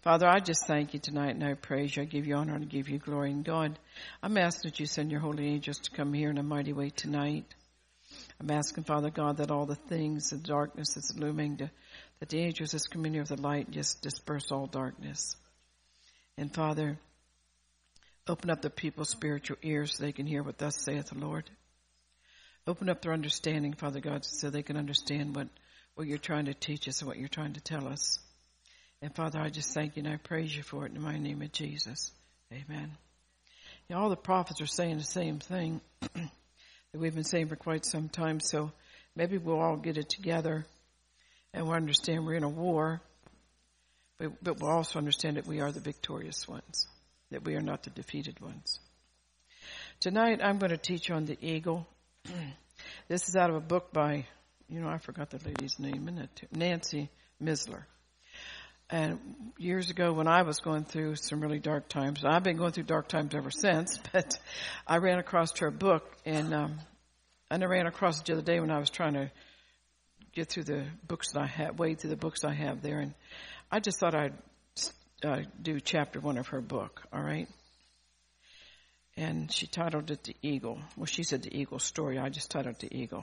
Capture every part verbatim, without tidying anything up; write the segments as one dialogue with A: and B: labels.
A: Father, I just thank you tonight, and I praise you. I give you honor and I give you glory. And God, I'm asking that you send your holy angels to come here in a mighty way tonight. I'm asking, Father God, that all the things, the darkness that's looming, to, that the angels that's come in here with the light just disperse all darkness. And Father, open up the people's spiritual ears so they can hear what thus saith the Lord. Open up their understanding, Father God, so they can understand what, what you're trying to teach us and what you're trying to tell us. And Father, I just thank you and I praise you for it in the mighty name of Jesus. Amen. You know, all the prophets are saying the same thing that we've been saying for quite some time. So maybe we'll all get it together and we'll understand we're in a war. But, but we'll also understand that we are the victorious ones, that we are not the defeated ones. Tonight I'm going to teach on the eagle. This is out of a book by, you know, I forgot the lady's name, isn't it? Nancy Misler. And years ago when I was going through some really dark times, I've been going through dark times ever since, but I ran across her book, and um, and I ran across it the other day when I was trying to get through the books that I have, wade through the books I have there, and I just thought I'd uh, do chapter one of her book, all right? And she titled it The Eagle. Well, she said The Eagle Story. I just titled it The Eagle.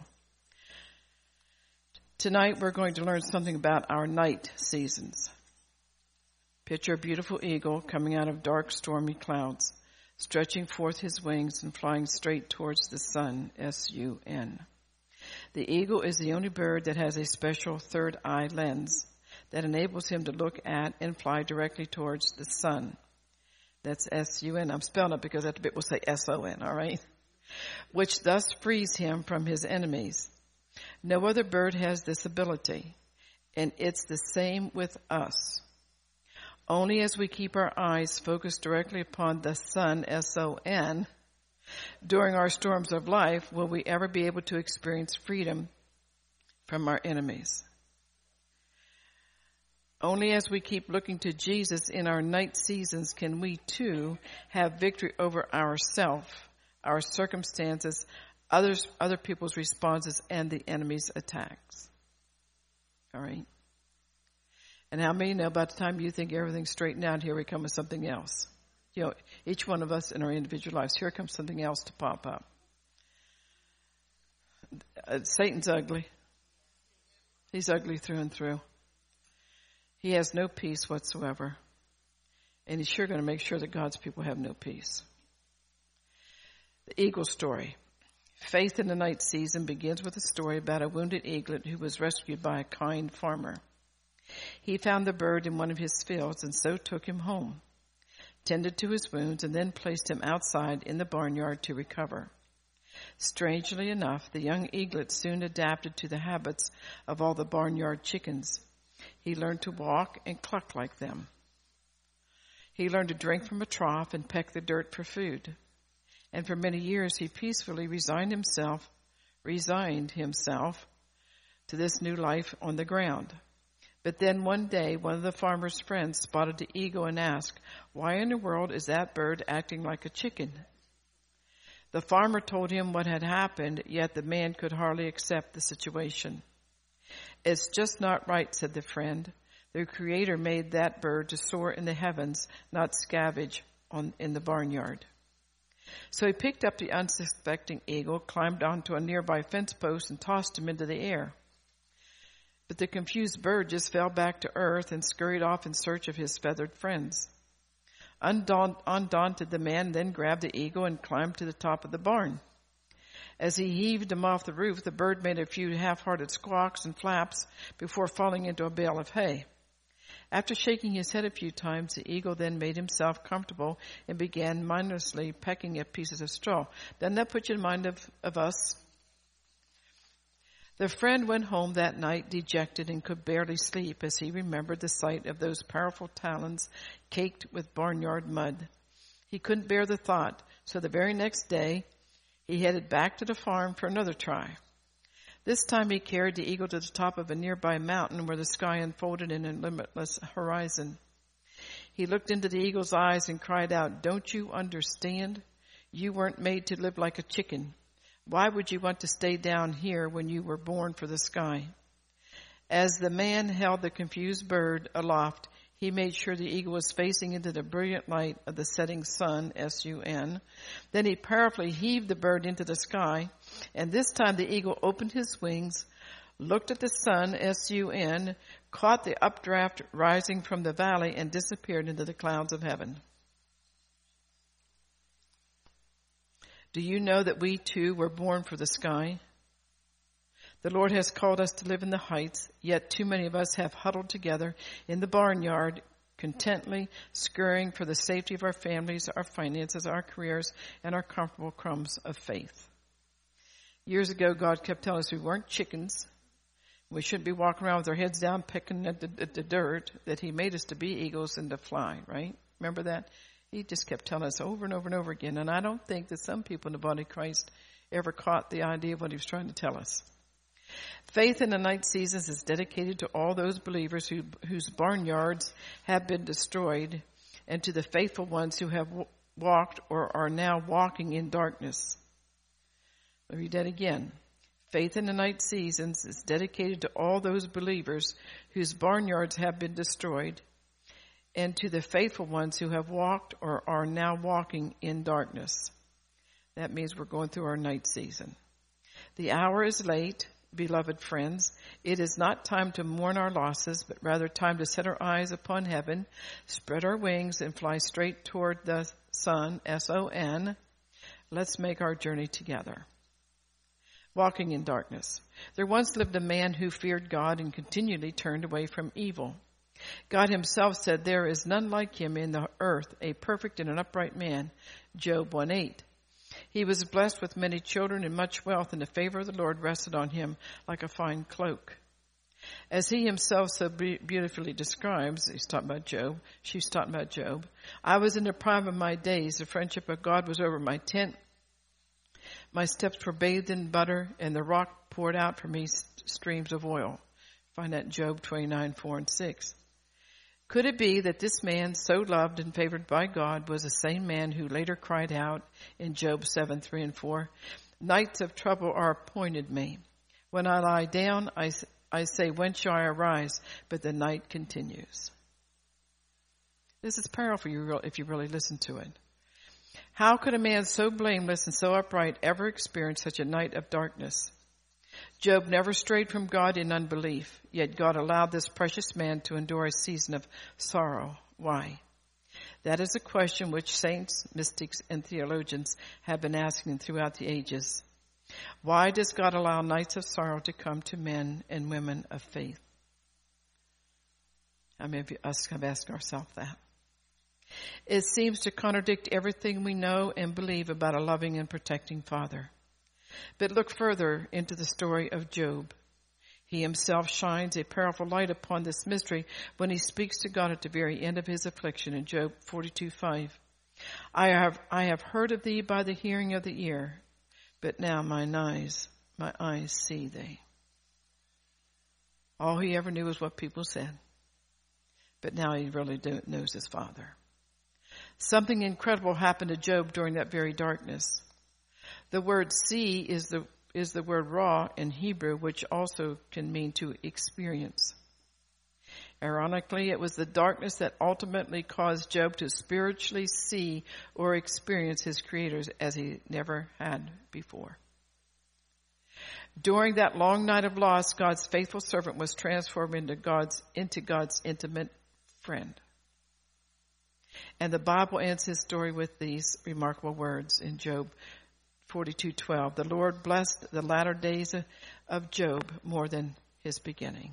A: Tonight we're going to learn something about our night seasons. Picture a beautiful eagle coming out of dark, stormy clouds, stretching forth his wings and flying straight towards the sun, S U N. The eagle is the only bird that has a special third eye lens that enables him to look at and fly directly towards the sun. That's S U N. I'm spelling it because that bit will say S O N, all right? Which thus frees him from his enemies. No other bird has this ability, and it's the same with us. Only as we keep our eyes focused directly upon the sun, S O N, during our storms of life, will we ever be able to experience freedom from our enemies. Only as we keep looking to Jesus in our night seasons can we too have victory over ourself, our circumstances, others, other people's responses, and the enemy's attacks. All right? And how many know by the time you think everything's straightened out, here we come with something else? You know, each one of us in our individual lives, here comes something else to pop up. Uh, Satan's ugly. He's ugly through and through. He has no peace whatsoever. And he's sure going to make sure that God's people have no peace. The eagle story. Faith in the night season begins with a story about a wounded eaglet who was rescued by a kind farmer. He found the bird in one of his fields and so took him home, tended to his wounds, and then placed him outside in the barnyard to recover. Strangely enough, the young eaglet soon adapted to the habits of all the barnyard chickens. He learned to walk and cluck like them. He learned to drink from a trough and peck the dirt for food. And for many years he peacefully resigned himself, resigned himself to this new life on the ground. But then one day, one of the farmer's friends spotted the eagle and asked, "Why in the world is that bird acting like a chicken?" The farmer told him what had happened, yet the man could hardly accept the situation. "It's just not right," said the friend. "The Creator made that bird to soar in the heavens, not scavenge on, in the barnyard." So he picked up the unsuspecting eagle, climbed onto a nearby fence post, and tossed him into the air. But the confused bird just fell back to earth and scurried off in search of his feathered friends. Undaunt, undaunted, the man then grabbed the eagle and climbed to the top of the barn. As he heaved him off the roof, the bird made a few half-hearted squawks and flaps before falling into a bale of hay. After shaking his head a few times, the eagle then made himself comfortable and began mindlessly pecking at pieces of straw. Doesn't that put you in mind of, of us? The friend went home that night dejected and could barely sleep as he remembered the sight of those powerful talons caked with barnyard mud. He couldn't bear the thought, so the very next day he headed back to the farm for another try. This time he carried the eagle to the top of a nearby mountain where the sky unfolded in a limitless horizon. He looked into the eagle's eyes and cried out, "Don't you understand? You weren't made to live like a chicken. Why would you want to stay down here when you were born for the sky?" As the man held the confused bird aloft, He made sure the eagle was facing into the brilliant light of the setting sun, S U N. Then he powerfully heaved the bird into the sky, and this time the eagle opened his wings, looked at the sun, S U N, caught the updraft rising from the valley, and disappeared into the clouds of heaven. Do you know that we too were born for the sky? The Lord has called us to live in the heights, yet too many of us have huddled together in the barnyard, contently scurrying for the safety of our families, our finances, our careers, and our comfortable crumbs of faith. Years ago, God kept telling us we weren't chickens. We shouldn't be walking around with our heads down picking at the, at the dirt, that he made us to be eagles and to fly, right? Remember that? He just kept telling us over and over and over again. And I don't think that some people in the body of Christ ever caught the idea of what he was trying to tell us. Faith in the night seasons is dedicated to all those believers who, whose barnyards have been destroyed, and to the faithful ones who have w- walked or are now walking in darkness. I'll read that again. Faith in the night seasons is dedicated to all those believers whose barnyards have been destroyed, and to the faithful ones who have walked or are now walking in darkness. That means we're going through our night season. The hour is late. Beloved friends, it is not time to mourn our losses, but rather time to set our eyes upon heaven, spread our wings, and fly straight toward the sun, S O N. Let's make our journey together. Walking in darkness. There once lived a man who feared God and continually turned away from evil. God himself said, there is none like him in the earth, a perfect and an upright man. Job one eight. He was blessed with many children and much wealth, and the favor of the Lord rested on him like a fine cloak. As he himself so be- beautifully describes, he's talking about Job, she's talking about Job, I was in the prime of my days. The friendship of God was over my tent. My steps were bathed in butter, and the rock poured out for me st- streams of oil. Find that in Job twenty-nine, four and six. Could it be that this man, so loved and favored by God, was the same man who later cried out in Job seven, three and four, nights of trouble are appointed me. When I lie down, I, I say, when shall I arise? But the night continues. This is powerful if you really listen to it. How could a man so blameless and so upright ever experience such a night of darkness? Job never strayed from God in unbelief, yet God allowed this precious man to endure a season of sorrow. Why? That is a question which saints, mystics, and theologians have been asking throughout the ages. Why does God allow nights of sorrow to come to men and women of faith? How many of us have asked ourselves that? It seems to contradict everything we know and believe about a loving and protecting Father. But look further into the story of Job. He himself shines a powerful light upon this mystery when he speaks to God at the very end of his affliction in Job forty-two, five. I have, I have heard of thee by the hearing of the ear, but now mine eyes, my eyes see thee. All he ever knew was what people said, but now he really do, knows his Father. Something incredible happened to Job during that very darkness. The word see is the is the word ra in Hebrew, which also can mean to experience. Ironically, it was the darkness that ultimately caused Job to spiritually see or experience his Creator as he never had before. During that long night of loss, God's faithful servant was transformed into God's into God's intimate friend. And the Bible ends his story with these remarkable words in Job forty-two, twelve. The Lord blessed the latter days of Job more than his beginning.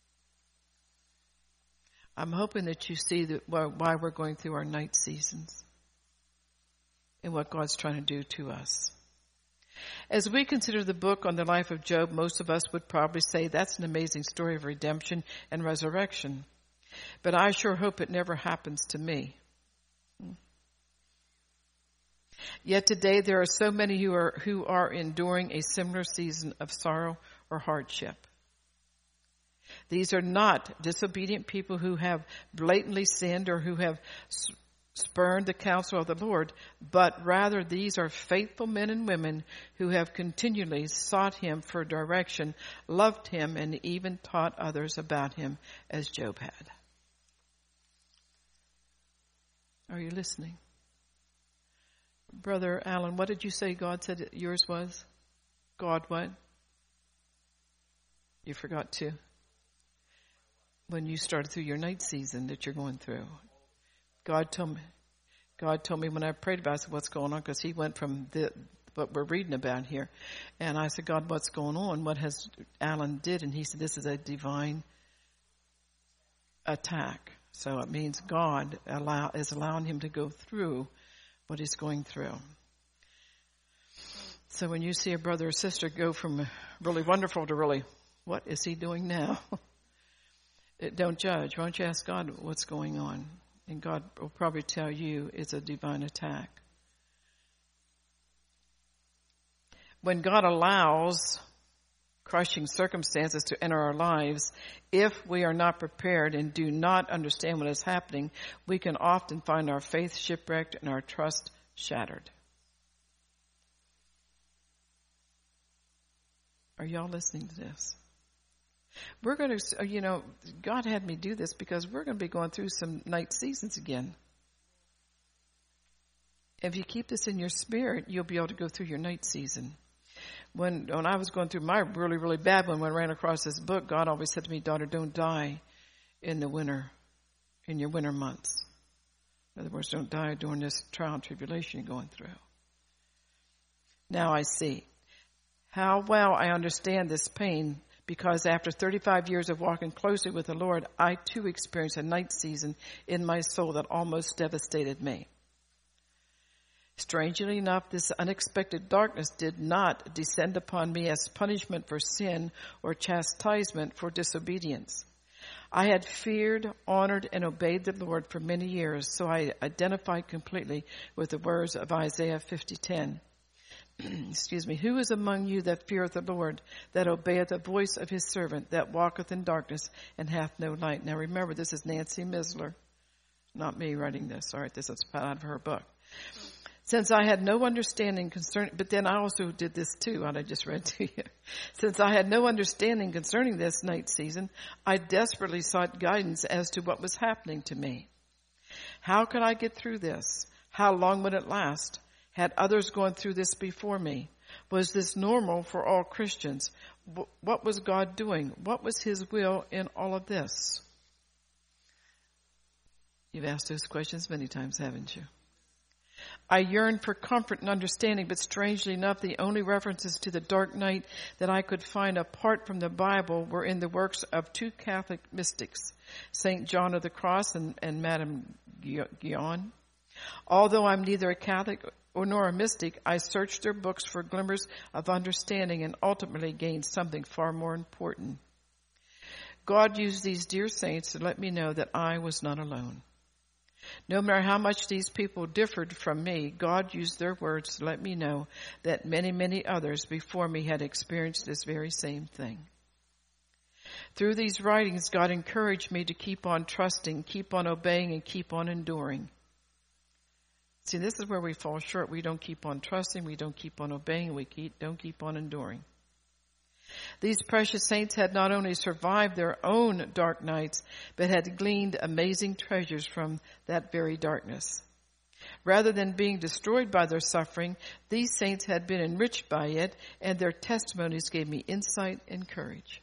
A: I'm hoping that you see that why we're going through our night seasons and what God's trying to do to us. As we consider the book on the life of Job, most of us would probably say that's an amazing story of redemption and resurrection. But I sure hope it never happens to me. Yet today there are so many who are who are enduring a similar season of sorrow or hardship. These are not disobedient people who have blatantly sinned or who have spurned the counsel of the Lord, but rather these are faithful men and women who have continually sought him for direction, loved him, and even taught others about him as Job had. Are you listening? Brother Alan, what did you say God said yours was? God what? You forgot to. When you started through your night season that you're going through. God told me, God told me when I prayed about it, I said, what's going on? Because he went from the, what we're reading about here. And I said, God, what's going on? What has Alan did? And he said, this is a divine attack. So it means God allow, is allowing him to go through what he's going through. So when you see a brother or sister go from really wonderful to really, what is he doing now? Don't judge. Why don't you ask God what's going on? And God will probably tell you it's a divine attack. When God allows crushing circumstances to enter our lives, if we are not prepared and do not understand what is happening, we can often find our faith shipwrecked and our trust shattered. Are y'all listening to this? We're going to, you know, God had me do this because we're going to be going through some night seasons again. If you keep this in your spirit, you'll be able to go through your night season. When when I was going through my really, really bad one, when I ran across this book, God always said to me, daughter, don't die in the winter, in your winter months. In other words, don't die during this trial and tribulation you're going through. Now I see how well I understand this pain, because after thirty-five years of walking closely with the Lord, I too experienced a night season in my soul that almost devastated me. Strangely enough, this unexpected darkness did not descend upon me as punishment for sin or chastisement for disobedience. I had feared, honored, and obeyed the Lord for many years, so I identified completely with the words of Isaiah fifty ten. Excuse me. Who is among you that feareth the Lord, that obeyeth the voice of his servant, that walketh in darkness and hath no light? Now remember, this is Nancy Misler, not me writing this. All right, this is out of her book. Since I had no understanding concerning, but then I also did this too, what I just read to you. Since I had no understanding concerning this night season, I desperately sought guidance as to what was happening to me. How could I get through this? How long would it last? Had others gone through this before me? Was this normal for all Christians? What was God doing? What was his will in all of this? You've asked those questions many times, haven't you? I yearned for comfort and understanding, but strangely enough, the only references to the dark night that I could find apart from the Bible were in the works of two Catholic mystics, Saint John of the Cross and, and Madame Guyon. Although I'm neither a Catholic or nor a mystic, I searched their books for glimmers of understanding and ultimately gained something far more important. God used these dear saints to let me know that I was not alone. No matter how much these people differed from me, God used their words to let me know that many, many others before me had experienced this very same thing. Through these writings, God encouraged me to keep on trusting, keep on obeying, and keep on enduring. See, this is where we fall short. We don't keep on trusting, we don't keep on obeying, we keep, don't keep on enduring. These precious saints had not only survived their own dark nights, but had gleaned amazing treasures from that very darkness. Rather than being destroyed by their suffering, these saints had been enriched by it, and their testimonies gave me insight and courage.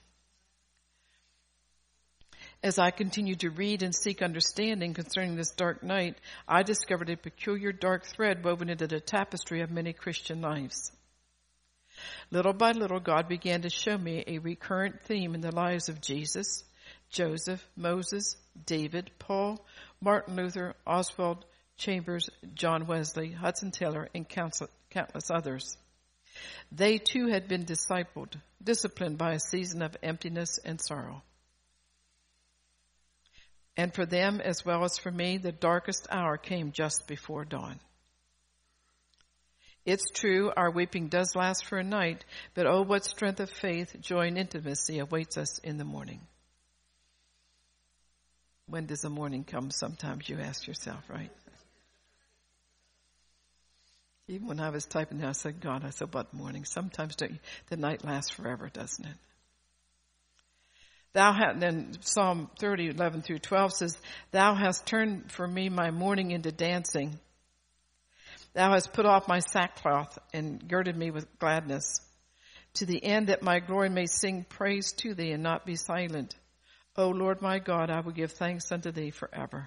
A: As I continued to read and seek understanding concerning this dark night, I discovered a peculiar dark thread woven into the tapestry of many Christian lives. Little by little, God began to show me a recurrent theme in the lives of Jesus, Joseph, Moses, David, Paul, Martin Luther, Oswald Chambers, John Wesley, Hudson Taylor, and countless others. They too had been discipled, disciplined by a season of emptiness and sorrow. And for them, as well as for me, the darkest hour came just before dawn. It's true, our weeping does last for a night, but oh, what strength of faith, joy, and intimacy awaits us in the morning. When does the morning come? Sometimes you ask yourself, right? Even when I was typing that, I said, God, I said, what morning? Sometimes don't you, the night lasts forever, doesn't it? Thou hast, then Psalm thirty, eleven through twelve says, Thou hast turned for me my mourning into dancing. Thou hast put off my sackcloth and girded me with gladness, to the end that my glory may sing praise to thee and not be silent. O Lord my God, I will give thanks unto thee forever.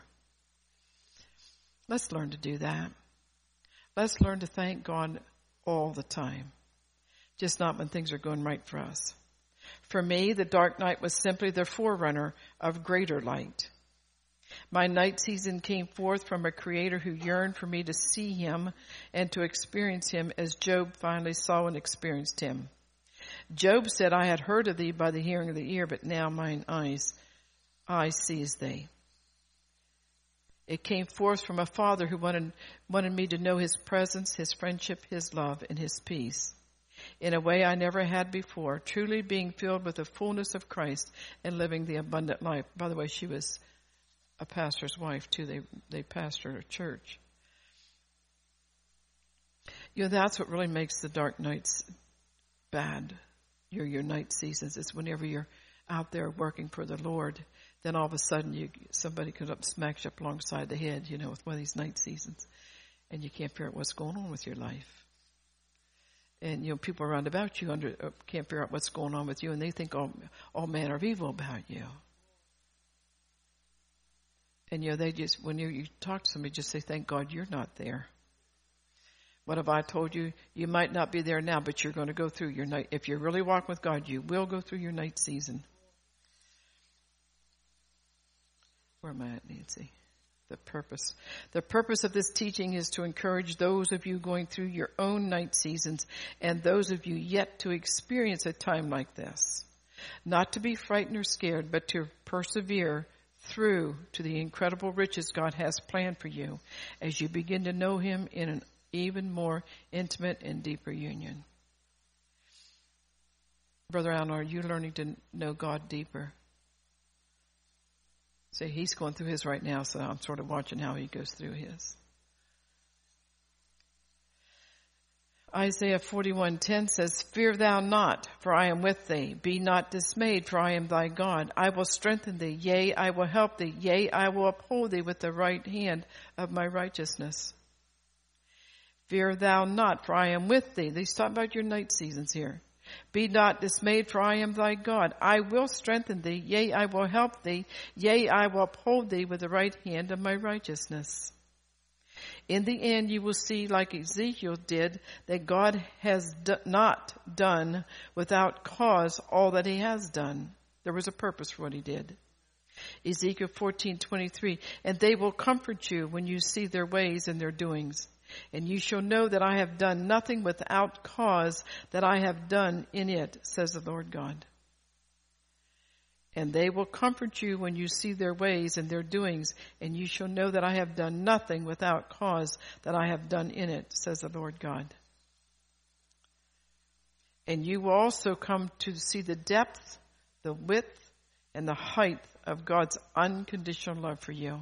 A: Let's learn to do that. Let's learn to thank God all the time, just not when things are going right for us. For me, the dark night was simply the forerunner of greater light. My night season came forth from a Creator who yearned for me to see him and to experience him as Job finally saw and experienced him. Job said, I had heard of thee by the hearing of the ear, but now mine eyes, eye sees thee. It came forth from a Father who wanted, wanted me to know his presence, his friendship, his love, and his peace in a way I never had before, truly being filled with the fullness of Christ and living the abundant life. By the way, she was a pastor's wife too. They, they pastored a church. You know, that's what really makes the dark nights bad. Your, your night seasons is whenever you're out there working for the Lord, then all of a sudden you somebody comes up and smacks you up alongside the head, you know, with one of these night seasons, and you can't figure out what's going on with your life. And, you know, people around about you under, uh, can't figure out what's going on with you, and they think all, all manner of evil about you. And, you know, they just, when you, you talk to somebody, just say, thank God you're not there. What have I told you? You might not be there now, but you're going to go through your night. If you really walk with God, you will go through your night season. Where am I at, Nancy? The purpose. The purpose of this teaching is to encourage those of you going through your own night seasons and those of you yet to experience a time like this. Not to be frightened or scared, but to persevere through to the incredible riches God has planned for you as you begin to know him in an even more intimate and deeper union. Brother Alan, are you learning to know God deeper? See, he's going through his right now, so I'm sort of watching how he goes through his. Isaiah forty-one ten says, Fear thou not, for I am with thee. Be not dismayed, for I am thy God. I will strengthen thee. Yea, I will help thee. Yea, I will uphold thee with the right hand of my righteousness. Fear thou not, for I am with thee. He's talking about your night seasons here. Be not dismayed, for I am thy God. I will strengthen thee. Yea, I will help thee. Yea, I will uphold thee with the right hand of my righteousness. In the end, you will see, like Ezekiel did, that God has d- not done without cause all that he has done. There was a purpose for what he did. Ezekiel fourteen twenty-three, and they will comfort you when you see their ways and their doings. And you shall know that I have done nothing without cause, that I have done in it, says the Lord God. And they will comfort you when you see their ways and their doings, and you shall know that I have done nothing without cause, that I have done in it, says the Lord God. And you will also come to see the depth, the width, and the height of God's unconditional love for you.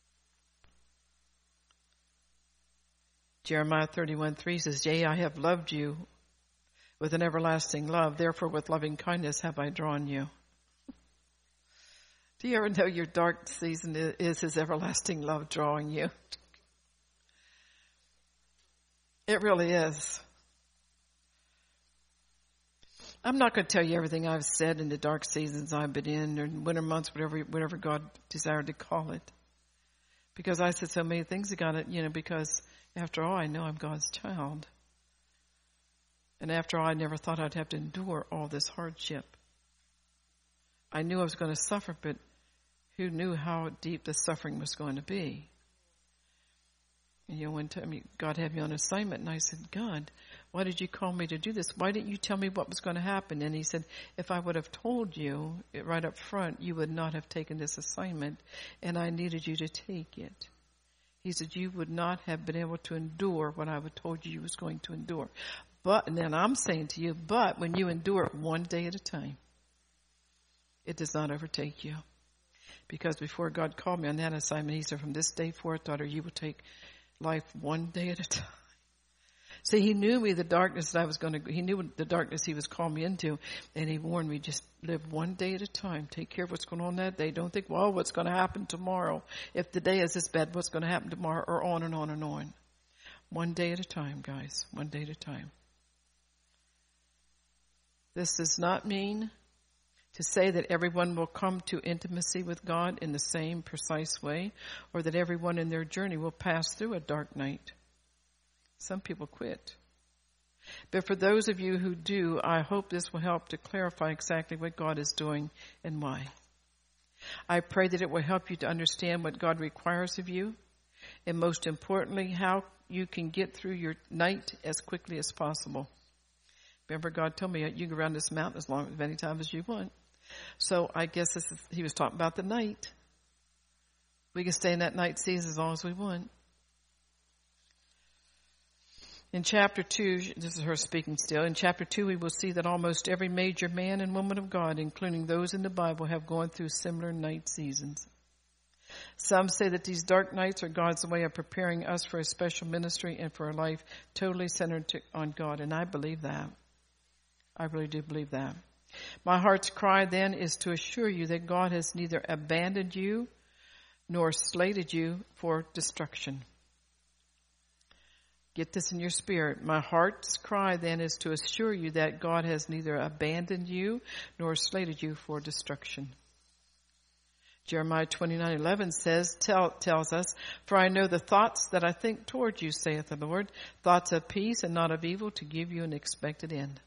A: Jeremiah thirty-one three says, Yea, I have loved you with an everlasting love. Therefore, with loving kindness have I drawn you. Do you ever know your dark season is his everlasting love drawing you? It really is. I'm not going to tell you everything I've said in the dark seasons I've been in, or winter months, whatever whatever God desired to call it. Because I said so many things about it, you know, because after all, I know I'm God's child. And after all, I never thought I'd have to endure all this hardship. I knew I was going to suffer, but who knew how deep the suffering was going to be? And, you know, one time God had me on assignment, and I said, God, why did you call me to do this? Why didn't you tell me what was going to happen? And he said, if I would have told you it right up front, you would not have taken this assignment, and I needed you to take it. He said, you would not have been able to endure what I would told you you was going to endure. But, and then I'm saying to you, but when you endure one day at a time, it does not overtake you. Because before God called me on that assignment, he said, from this day forth, daughter, you will take life one day at a time. See, he knew me, the darkness that I was going to, he knew the darkness he was calling me into, and he warned me, just live one day at a time. Take care of what's going on that day. Don't think, well, what's going to happen tomorrow? If the day is this bad, what's going to happen tomorrow? Or on and on and on. One day at a time, guys. One day at a time. This does not mean to say that everyone will come to intimacy with God in the same precise way, or that everyone in their journey will pass through a dark night. Some people quit. But for those of you who do, I hope this will help to clarify exactly what God is doing and why. I pray that it will help you to understand what God requires of you, and most importantly, how you can get through your night as quickly as possible. Remember, God told me you can go around this mountain as long as many times as you want. So I guess this is, he was talking about the night. We can stay in that night season as long as we want. In chapter two, this is her speaking still, in chapter two we will see that almost every major man and woman of God, including those in the Bible, have gone through similar night seasons. Some say that these dark nights are God's way of preparing us for a special ministry and for a life totally centered to, on God, and I believe that. I really do believe that. My heart's cry then is to assure you that God has neither abandoned you nor slated you for destruction. Get this in your spirit. My heart's cry then is to assure you that God has neither abandoned you nor slated you for destruction. Jeremiah twenty-nine eleven says, tell, tells us, for I know the thoughts that I think toward you, saith the Lord, thoughts of peace and not of evil, to give you an expected end.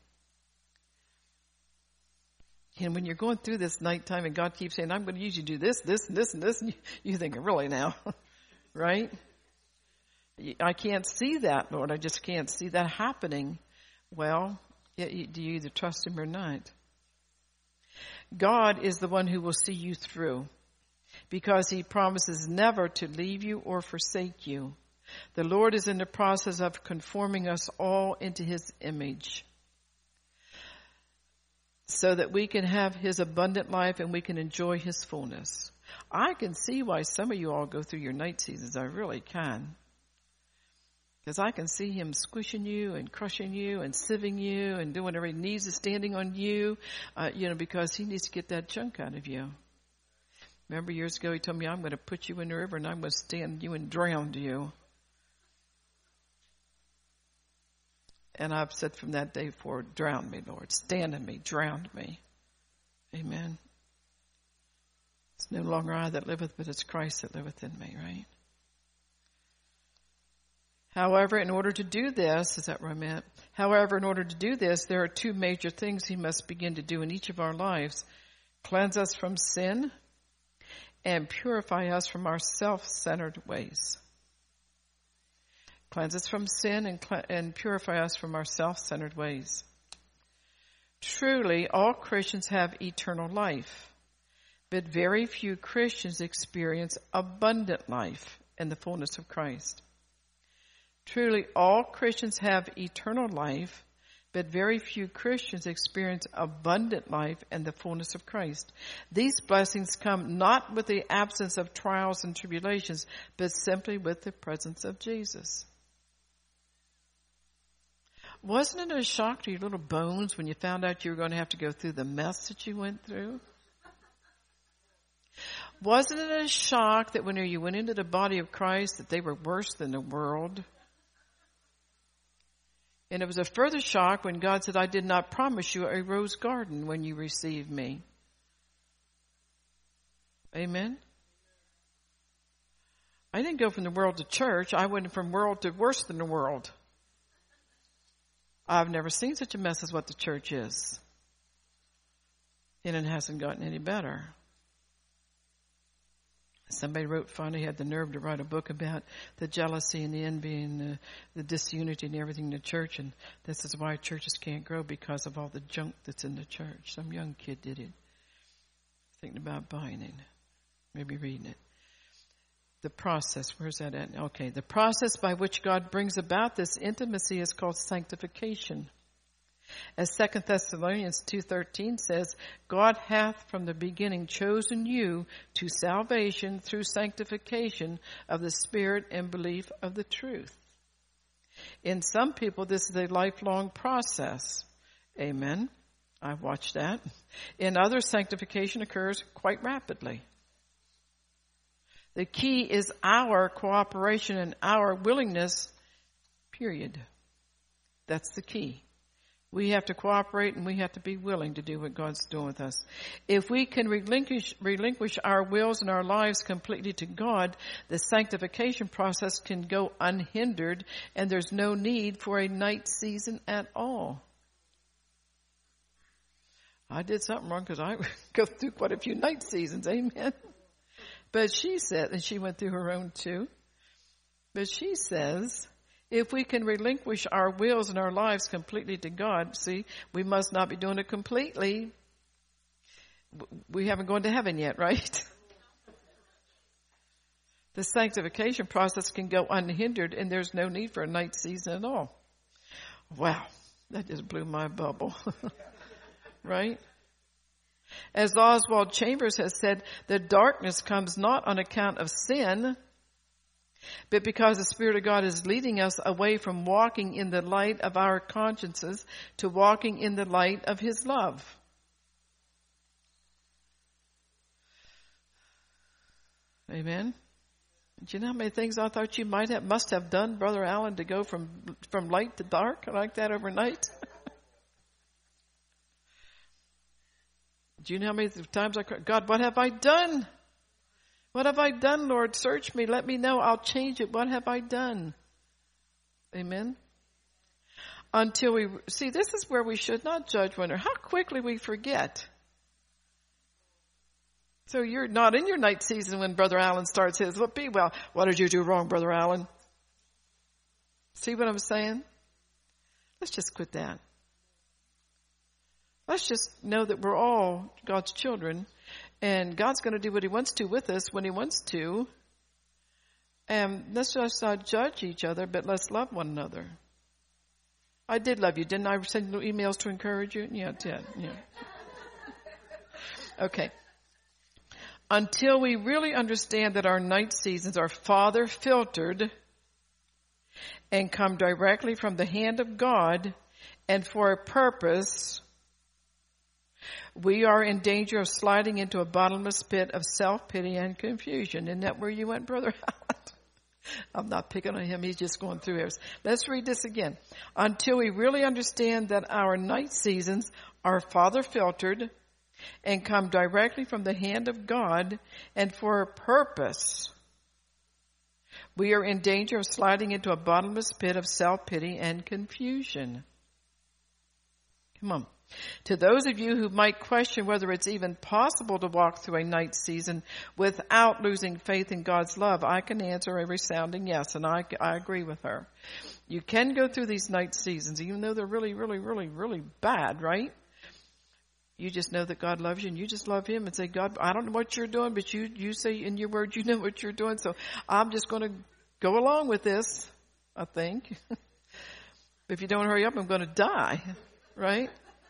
A: And when you're going through this nighttime and God keeps saying, I'm going to use you to do this, this, and this, and this, and you, you think, really now, right? I can't see that, Lord. I just can't see that happening. Well, do you either trust him or not? God is the one who will see you through, because he promises never to leave you or forsake you. The Lord is in the process of conforming us all into his image, so that we can have his abundant life and we can enjoy his fullness. I can see why some of you all go through your night seasons. I really can. Because I can see him squishing you and crushing you and sieving you and doing whatever he needs, is standing on you, uh, you know, because he needs to get that junk out of you. Remember years ago he told me, I'm going to put you in the river and I'm going to stand you and drown you. And I've said from that day forward, drown me, Lord. Stand in me, drown me. Amen. It's no longer I that liveth, but it's Christ that liveth in me, right? However, in order to do this, is that where I'm at? However, in order to do this, there are two major things he must begin to do in each of our lives. Cleanse us from sin and purify us from our self-centered ways. Cleanse us from sin and, cl- and purify us from our self-centered ways. Truly, all Christians have eternal life, but very few Christians experience abundant life in the fullness of Christ. Truly, all Christians have eternal life, but very few Christians experience abundant life and the fullness of Christ. These blessings come not with the absence of trials and tribulations, but simply with the presence of Jesus. Wasn't it a shock to your little bones when you found out you were going to have to go through the mess that you went through? Wasn't it a shock that when you went into the body of Christ that they were worse than the world? And it was a further shock when God said, I did not promise you a rose garden when you received me. Amen? I didn't go from the world to church. I went from world to worse than the world. I've never seen such a mess as what the church is. And it hasn't gotten any better. Somebody wrote finally had the nerve to write a book about the jealousy and the envy and the, the disunity and everything in the church. And this is why churches can't grow, because of all the junk that's in the church. Some young kid did it. Thinking about buying it. Maybe reading it. The process, where's that at? Okay, the process by which God brings about this intimacy is called sanctification. As Second Thessalonians two thirteen says, God hath from the beginning chosen you to salvation through sanctification of the Spirit and belief of the truth. In some people, this is a lifelong process. Amen. I've watched that. In others, sanctification occurs quite rapidly. The key is our cooperation and our willingness, period. That's the key. We have to cooperate and we have to be willing to do what God's doing with us. If we can relinquish, relinquish our wills and our lives completely to God, the sanctification process can go unhindered and there's no need for a night season at all. I did something wrong because I go through quite a few night seasons. Amen. But she said, and she went through her own too, but she says, if we can relinquish our wills and our lives completely to God, see, we must not be doing it completely. We haven't gone to heaven yet, right? The sanctification process can go unhindered and there's no need for a night season at all. Wow, that just blew my bubble. Right? As Oswald Chambers has said, the darkness comes not on account of sin, but because the Spirit of God is leading us away from walking in the light of our consciences to walking in the light of His love. Amen. Do you know how many things I thought you might have, must have done, Brother Allen, to go from, from light to dark like that overnight? Do you know how many times I cried, God, what have I done? What have I done, Lord? Search me. Let me know. I'll change it. What have I done? Amen. Until we, see, this is where we should not judge one another. How quickly we forget. So you're not in your night season when Brother Allen starts his. Well, be well. What did you do wrong, Brother Allen? See what I'm saying? Let's just quit that. Let's just know that we're all God's children, and God's going to do what He wants to with us when He wants to. And let's just not judge each other, but let's love one another. I did love you. Didn't I send you emails to encourage you? Yeah, I did. Yeah. Okay. Until we really understand that our night seasons are Father filtered and come directly from the hand of God and for a purpose, we are in danger of sliding into a bottomless pit of self-pity and confusion. Isn't that where you went, Brother Allen? I'm not picking on him. He's just going through here. Let's read this again. Until we really understand that our night seasons are Father-filtered and come directly from the hand of God and for a purpose, we are in danger of sliding into a bottomless pit of self-pity and confusion. Come on. To those of you who might question whether it's even possible to walk through a night season without losing faith in God's love, I can answer a resounding yes, and I, I agree with her. You can go through these night seasons, even though they're really, really, really, really bad, right? You just know that God loves you, and you just love Him and say, God, I don't know what you're doing, but you, you say in your word you know what you're doing, so I'm just going to go along with this, I think. If you don't hurry up, I'm going to die, right?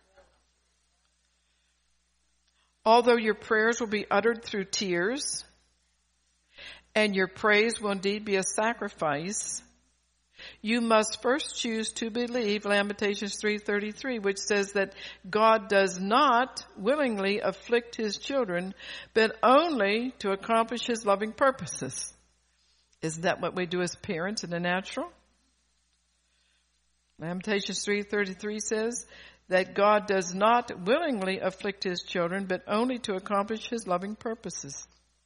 A: Although your prayers will be uttered through tears, and your praise will indeed be a sacrifice, you must first choose to believe Lamentations three thirty-three, which says that God does not willingly afflict His children, but only to accomplish His loving purposes. Isn't that what we do as parents in the natural? Lamentations three thirty-three says that God does not willingly afflict His children, but only to accomplish His loving purposes.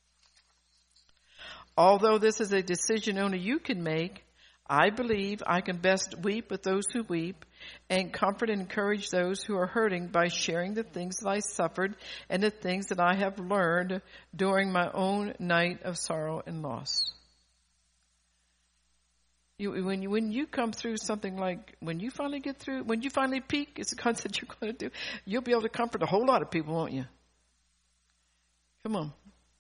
A: Although this is a decision only you can make, I believe I can best weep with those who weep and comfort and encourage those who are hurting by sharing the things that I suffered and the things that I have learned during my own night of sorrow and loss. You, when you when you come through something like, when you finally get through, when you finally peak, it's the concept you're going to do, you'll be able to comfort a whole lot of people, won't you? Come on.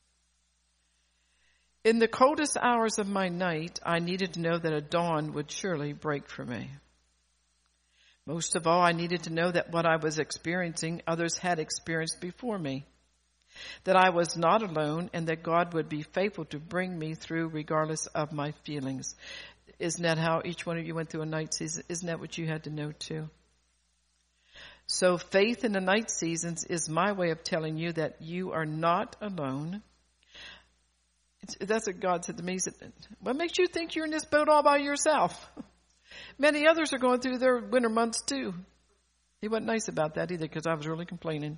A: In the coldest hours of my night, I needed to know that a dawn would surely break for me. Most of all, I needed to know that what I was experiencing, others had experienced before me. That I was not alone and that God would be faithful to bring me through regardless of my feelings. Isn't that how each one of you went through a night season? Isn't that what you had to know too? So faith in the night seasons is my way of telling you that you are not alone. It's, that's what God said to me. He said, what makes you think you're in this boat all by yourself? Many others are going through their winter months too. He wasn't nice about that either because I was really complaining.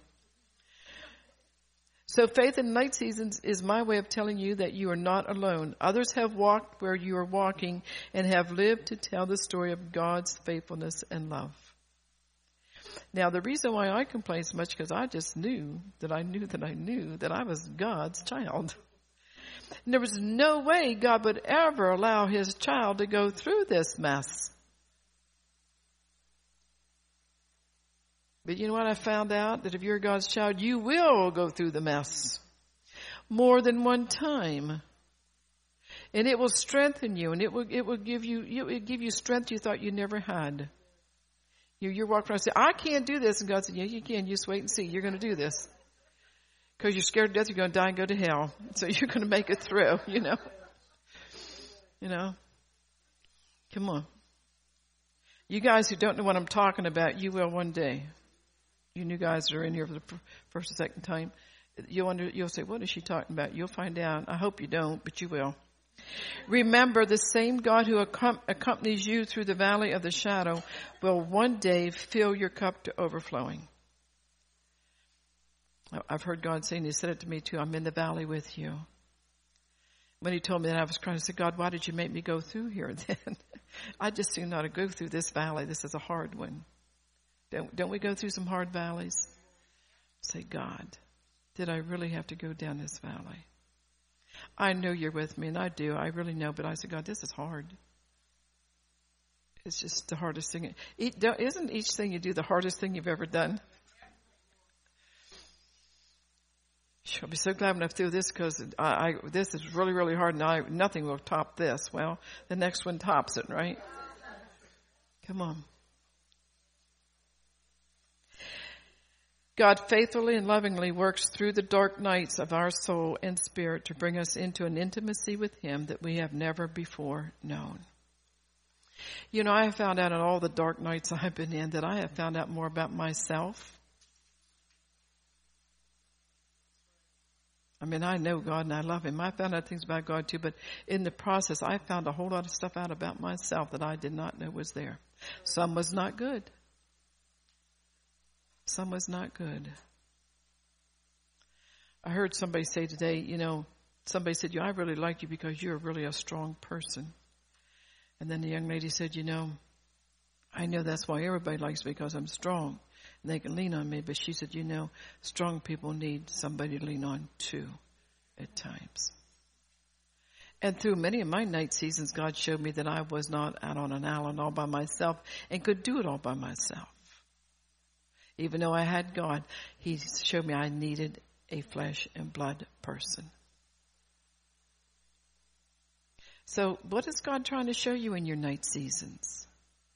A: So faith in night seasons is my way of telling you that you are not alone. Others have walked where you are walking and have lived to tell the story of God's faithfulness and love. Now, the reason why I complain so much is because I just knew that I knew that I knew that I was God's child. And there was no way God would ever allow his child to go through this mess. But you know what I found out? That if you're God's child, you will go through the mess more than one time. And it will strengthen you, and it will it will give you it will give you strength you thought you never had. You, you're walking around and say, I can't do this. And God said, yeah, you can. You just wait and see. You're going to do this. Because you're scared to death, you're going to die and go to hell. So you're going to make it through, you know. You know. Come on. You guys who don't know what I'm talking about, you will one day. You new guys that are in here for the first or second time, you'll, under, you'll say, what is she talking about? You'll find out. I hope you don't, but you will. Remember, the same God who accompanies you through the valley of the shadow will one day fill your cup to overflowing. I've heard God saying, he said it to me too, I'm in the valley with you. When he told me that, I was crying. I said, God, why did you make me go through here then? I just do not go through this valley. This is a hard one. Don't, don't we go through some hard valleys? Say, God, did I really have to go down this valley? I know you're with me, and I do. I really know. But I said, God, this is hard. It's just the hardest thing. Isn't each thing you do the hardest thing you've ever done? I'll be so glad when I'm through this because I, I, this is really, really hard, and I, nothing will top this. Well, the next one tops it, right? Come on. God faithfully and lovingly works through the dark nights of our soul and spirit to bring us into an intimacy with him that we have never before known. You know, I have found out in all the dark nights I've been in that I have found out more about myself. I mean, I know God and I love him. I found out things about God too, but in the process, I found a whole lot of stuff out about myself that I did not know was there. Some was not good. Some was not good. I heard somebody say today, you know, somebody said, you know, I really like you because you're really a strong person. And then the young lady said, you know, I know that's why everybody likes me because I'm strong. And they can lean on me. But she said, you know, strong people need somebody to lean on too at times. And through many of my night seasons, God showed me that I was not out on an island all by myself and could do it all by myself. Even though I had God, he showed me I needed a flesh and blood person. So what is God trying to show you in your night seasons?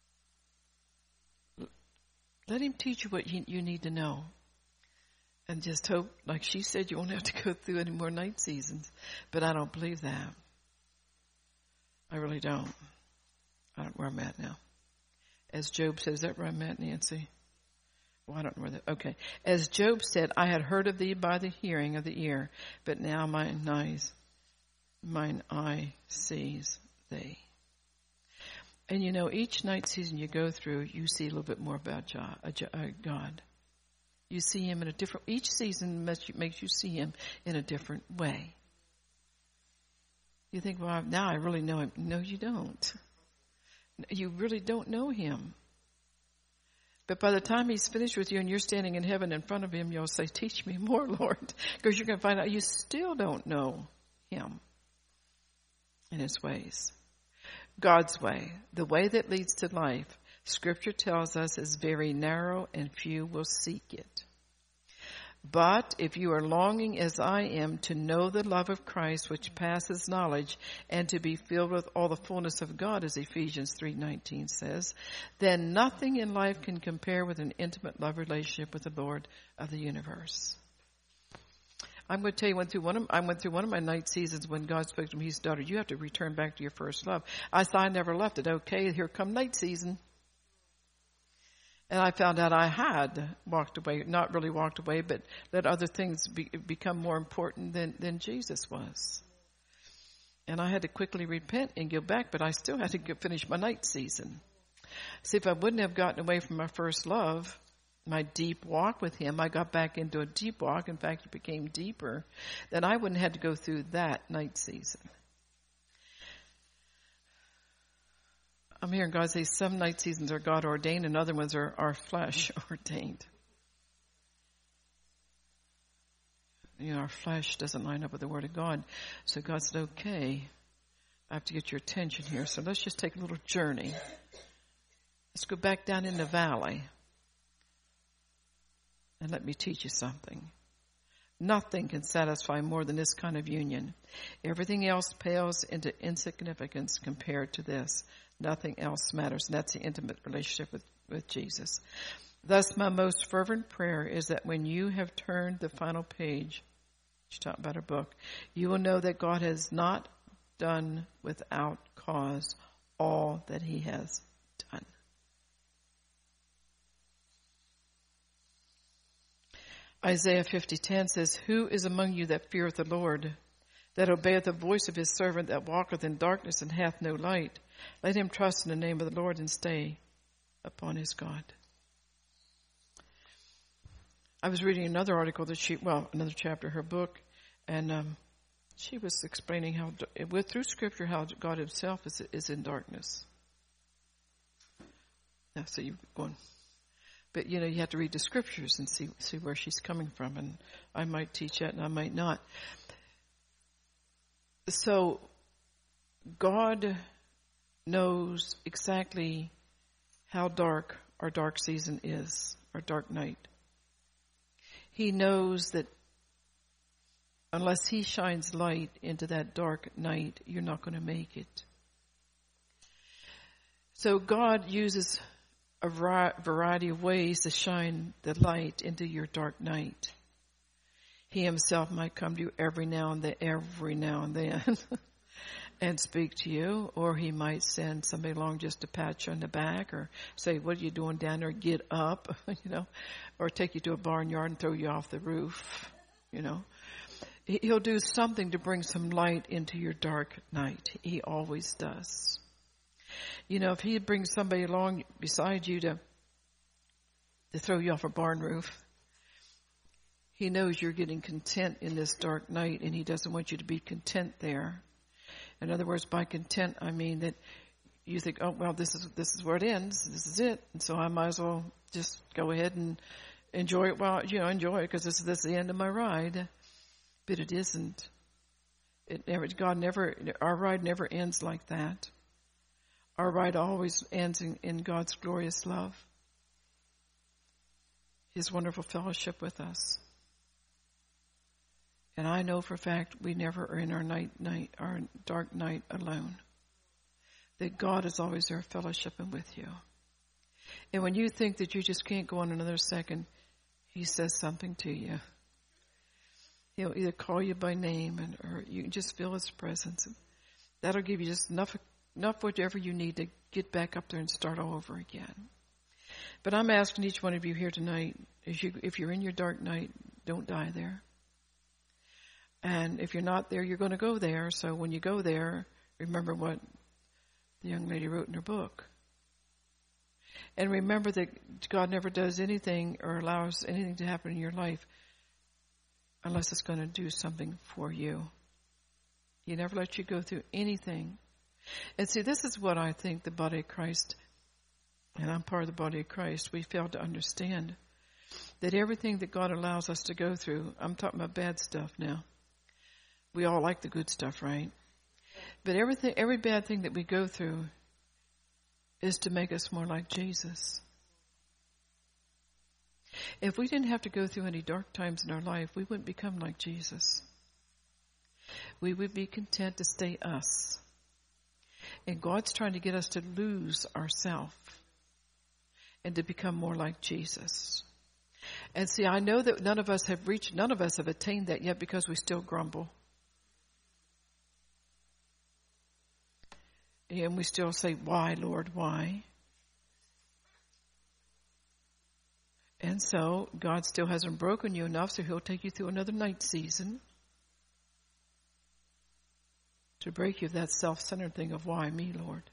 A: Let him teach you what you need to know. And just hope, like she said, you won't have to go through any more night seasons. But I don't believe that. I really don't. I don't know where I'm at now. As Job says, is that where I'm at, Nancy? Well, I don't know where that, okay. As Job said, I had heard of thee by the hearing of the ear, but now mine eyes, mine eye sees thee. And you know, each night season you go through, you see a little bit more about God. You see him in a different, each season makes you see him in a different way. You think, well, now I really know him. No, you don't. You really don't know him. But by the time he's finished with you and you're standing in heaven in front of him, you'll say, teach me more, Lord. Because you're going to find out you still don't know him and his ways. God's way, the way that leads to life, Scripture tells us is very narrow and few will seek it. But if you are longing as I am to know the love of Christ which passes knowledge and to be filled with all the fullness of God, as Ephesians three nineteen says, then nothing in life can compare with an intimate love relationship with the Lord of the universe. I'm going to tell you, went through one of, I went through one of my night seasons when God spoke to me. He said, daughter, you have to return back to your first love. I said, I never left it. Okay, here come night season. And I found out I had walked away, not really walked away, but let other things be, become more important than, than Jesus was. And I had to quickly repent and go back, but I still had to go finish my night season. See, if I wouldn't have gotten away from my first love, my deep walk with him, I got back into a deep walk. In fact, it became deeper. Then I wouldn't have had to go through that night season. I'm hearing God say some night seasons are God ordained and other ones are our flesh ordained. You know, our flesh doesn't line up with the Word of God. So God said, okay, I have to get your attention here. So let's just take a little journey. Let's go back down in the valley. And let me teach you something. Nothing can satisfy more than this kind of union. Everything else pales into insignificance compared to this. Nothing else matters. And that's the intimate relationship with, with Jesus. Thus, my most fervent prayer is that when you have turned the final page, she's talking about her book, you will know that God has not done without cause all that he has done. Isaiah fifty ten says, who is among you that feareth the Lord, that obeyeth the voice of his servant, that walketh in darkness and hath no light? Let him trust in the name of the Lord and stay upon his God. I was reading another article that she, well, another chapter of her book, and um, she was explaining how, with through Scripture, how God himself is, is in darkness. Now, so you're going, but you know, you have to read the Scriptures and see see where she's coming from, and I might teach that and I might not. So, God knows exactly how dark our dark season is, our dark night. He knows that unless he shines light into that dark night, you're not going to make it. So God uses a variety of ways to shine the light into your dark night. He himself might come to you every now and then, every now and then, and speak to you, or he might send somebody along just to pat you on the back, or say, what are you doing down there? Get up, you know, or take you to a barnyard and throw you off the roof, you know. He'll do something to bring some light into your dark night. He always does. You know, if he brings somebody along beside you to to throw you off a barn roof, he knows you're getting content in this dark night, and he doesn't want you to be content there. In other words, by content, I mean that you think, oh, well, this is this is where it ends. This is it. And so I might as well just go ahead and enjoy it. Well, you know, enjoy it because this is, this is the end of my ride. But it isn't. It never. God never. Our ride never ends like that. Our ride always ends in, in God's glorious love, his wonderful fellowship with us. And I know for a fact we never are in our night, night, our dark night alone. That God is always there fellowshipping with you. And when you think that you just can't go on another second, he says something to you. He'll either call you by name, and or you can just feel his presence. That'll give you just enough, enough whatever you need to get back up there and start all over again. But I'm asking each one of you here tonight, if, you, if you're in your dark night, don't die there. And if you're not there, you're going to go there. So when you go there, remember what the young lady wrote in her book. And remember that God never does anything or allows anything to happen in your life unless it's going to do something for you. He never lets you go through anything. And see, this is what I think the body of Christ, and I'm part of the body of Christ, we fail to understand. That everything that God allows us to go through, I'm talking about bad stuff now. We all like the good stuff, right? But everything, every bad thing that we go through is to make us more like Jesus. If we didn't have to go through any dark times in our life, we wouldn't become like Jesus. We would be content to stay us. And God's trying to get us to lose ourselves and to become more like Jesus. And see, I know that none of us have reached, none of us have attained that yet because we still grumble. And we still say, why, Lord, why? And so God still hasn't broken you enough, so he'll take you through another night season to break you of that self-centered thing of why me, Lord.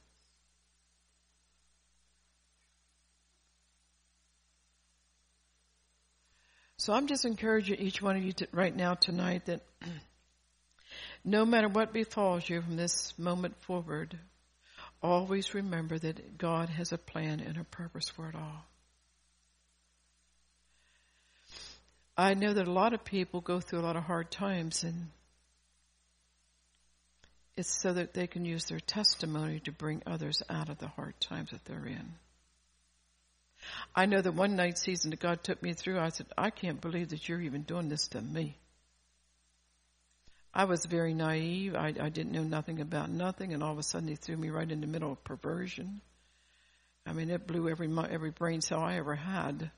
A: So I'm just encouraging each one of you to, right now tonight that no matter what befalls you from this moment forward, always remember that God has a plan and a purpose for it all. I know that a lot of people go through a lot of hard times, and it's so that they can use their testimony to bring others out of the hard times that they're in. I know that one night season that God took me through, I said, I can't believe that you're even doing this to me. I was very naive. I, I didn't know nothing about nothing, and all of a sudden he threw me right in the middle of perversion. I mean, it blew every every brain cell I ever had.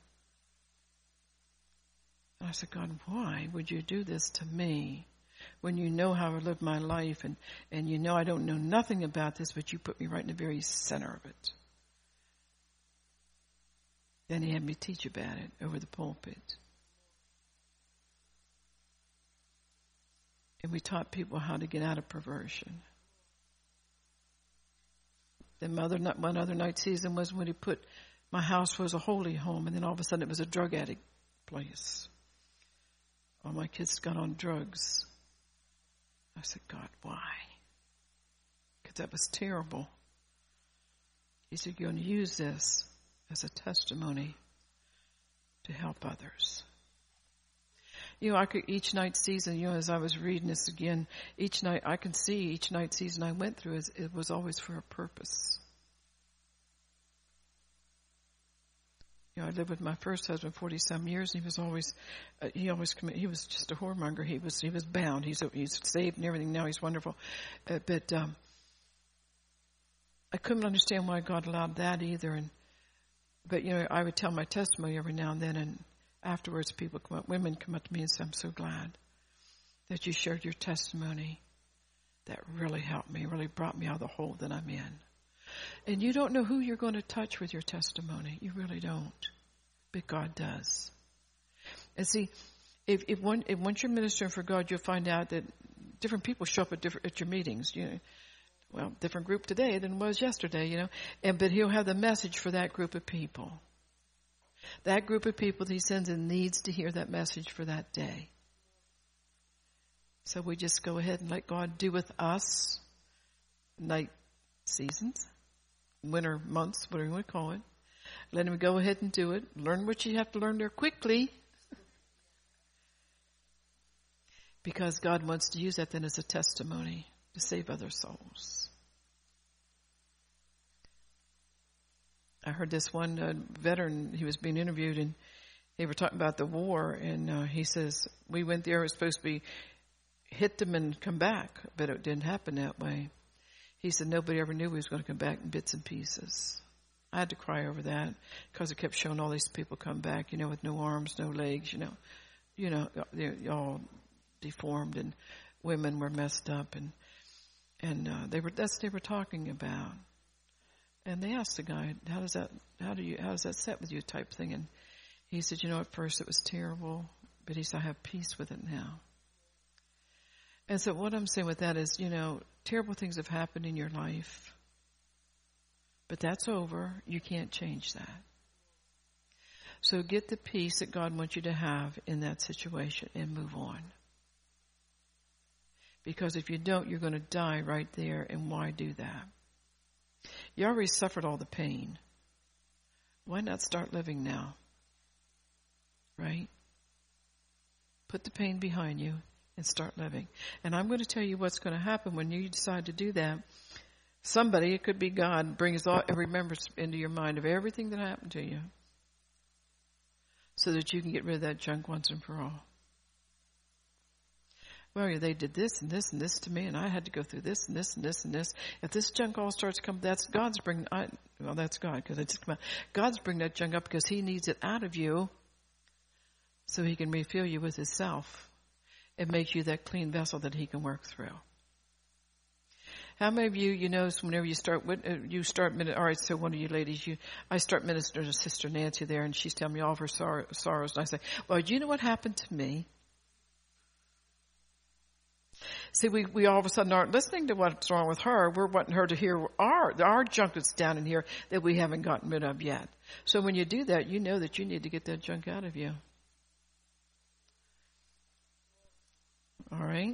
A: And I said, God, why would you do this to me when you know how I live my life, and, and you know I don't know nothing about this, but you put me right in the very center of it. Then he had me teach about it over the pulpit. And we taught people how to get out of perversion. Then my other, one other night season was when he put, my house was a holy home, and then all of a sudden it was a drug addict place. All my kids got on drugs. I said, God, why? Because that was terrible. He said, you're going to use this as a testimony to help others. You know, I could, each night season, you know, as I was reading this again, each night, I can see each night season I went through, is, it was always for a purpose. You know, I lived with my first husband forty-some years, and he was always, uh, he always, committed, he was just a whoremonger. He was, he was bound. He's, he's saved and everything now. He's wonderful. Uh, but, um, I couldn't understand why God allowed that either. And, but, you know, I would tell my testimony every now and then, and afterwards people come up, women come up to me and say, I'm so glad that you shared your testimony. That really helped me, really brought me out of the hole that I'm in. And you don't know who you're going to touch with your testimony. You really don't. But God does. And see, if, if, one, if once you're ministering for God, you'll find out that different people show up at different at your meetings. You know, well, different group today than was yesterday, you know. And but he'll have the message for that group of people. That group of people that he sends in needs to hear that message for that day. So we just go ahead and let God do with us night seasons, winter months, whatever you want to call it. Let him go ahead and do it. Learn what you have to learn there quickly. Because God wants to use that then as a testimony to save other souls. I heard this one uh, veteran, he was being interviewed, and they were talking about the war, and uh, he says, we went there, it was supposed to be hit them and come back, but it didn't happen that way. He said nobody ever knew we was going to come back in bits and pieces. I had to cry over that because it kept showing all these people come back, you know, with no arms, no legs, you know, you know, they're all deformed, and women were messed up, and and uh, they were that's what they were talking about. And they asked the guy, "How does that? How do you? How does that set with you?" Type thing, and he said, "You know, at first it was terrible, but he said I have peace with it now." And so what I'm saying with that is, you know, terrible things have happened in your life, but that's over. You can't change that. So get the peace that God wants you to have in that situation and move on. Because if you don't, you're going to die right there, and why do that? You already suffered all the pain. Why not start living now? Right? Put the pain behind you and start living. And I'm going to tell you what's going to happen when you decide to do that. Somebody, it could be God, brings all, every remembrance into your mind of everything that happened to you so that you can get rid of that junk once and for all. Well, they did this and this and this to me, and I had to go through this and this and this and this. If this junk all starts coming, that's God's bringing, I, well, that's God, because I just come out. God's bringing that junk up because he needs it out of you so he can refill you with his self and make you that clean vessel that he can work through. How many of you, you know, whenever you start, you start, all right, so one of you ladies, you, I start ministering to Sister Nancy there, and she's telling me all of her sor- sorrows, and I say, well, do you know what happened to me? See, we, we all of a sudden aren't listening to what's wrong with her. We're wanting her to hear our, our junk that's down in here that we haven't gotten rid of yet. So when you do that, you know that you need to get that junk out of you. All right?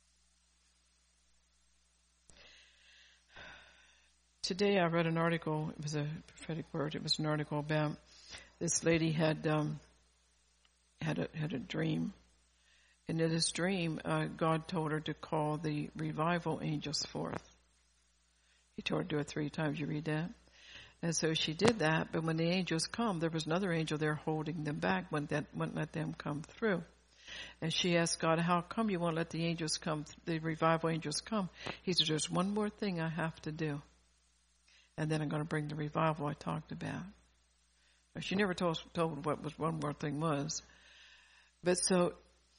A: Today I read an article. It was a prophetic word. It was an article about this lady had um, had a had a dream, and in this dream, uh, God told her to call the revival angels forth. He told her to do it three times. You read that, and so she did that. But when the angels come, there was another angel there holding them back. Wouldn't that wouldn't let them come through. And she asked God, "How come you won't let the angels come? The revival angels come?" He said, "There's one more thing I have to do. And then I'm going to bring the revival I talked about." She never told, told what was one more thing was. But so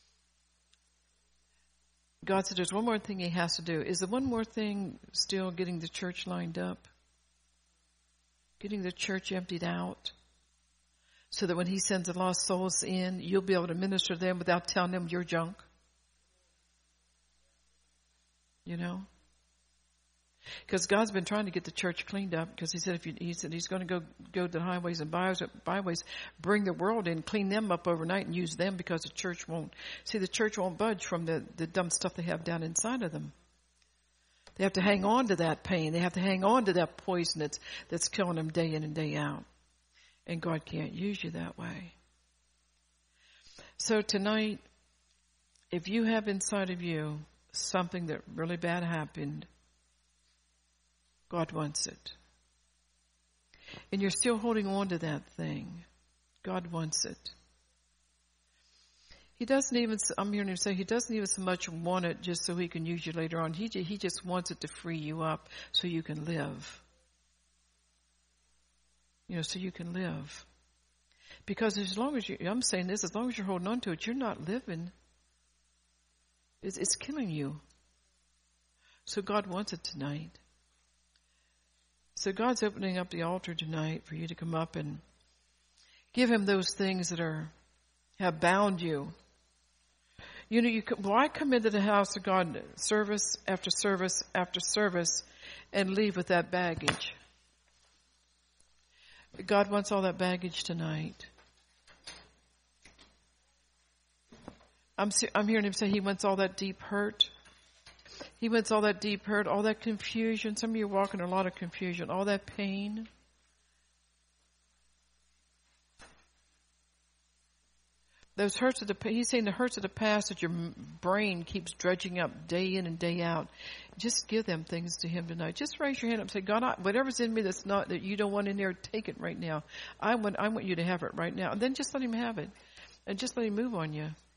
A: God said there's one more thing he has to do. Is the one more thing still getting the church lined up? Getting the church emptied out? So that when he sends the lost souls in, you'll be able to minister to them without telling them you're junk? You know? Because God's been trying to get the church cleaned up. Because he said, if you, he said he's going to go go to the highways and byways, byways, bring the world in, clean them up overnight, and use them because the church won't. See, the church won't budge from the, the dumb stuff they have down inside of them. They have to hang on to that pain. They have to hang on to that poison that's that's killing them day in and day out. And God can't use you that way. So tonight, if you have inside of you something that really bad happened, God wants it. And you're still holding on to that thing. God wants it. He doesn't even, I'm hearing him say, he doesn't even so much want it just so he can use you later on. He, he just wants it to free you up so you can live. You know, so you can live. Because as long as you, I'm saying this, as long as you're holding on to it, you're not living. It's, it's killing you. So God wants it tonight. So God's opening up the altar tonight for you to come up and give him those things that are have bound you. You know, you why come into the house of God service after service after service and leave with that baggage? God wants all that baggage tonight. I'm I'm hearing him say he wants all that deep hurt. He wants all that deep hurt, all that confusion. Some of you are walking in a lot of confusion, all that pain. Those hurts of the, he's saying the hurts of the past that your brain keeps dredging up day in and day out. Just give them things to him tonight. Just raise your hand up and say, God, I, whatever's in me that's not, that you don't want in there, take it right now. I want, I want you to have it right now. And then just let him have it. And just let him move on you.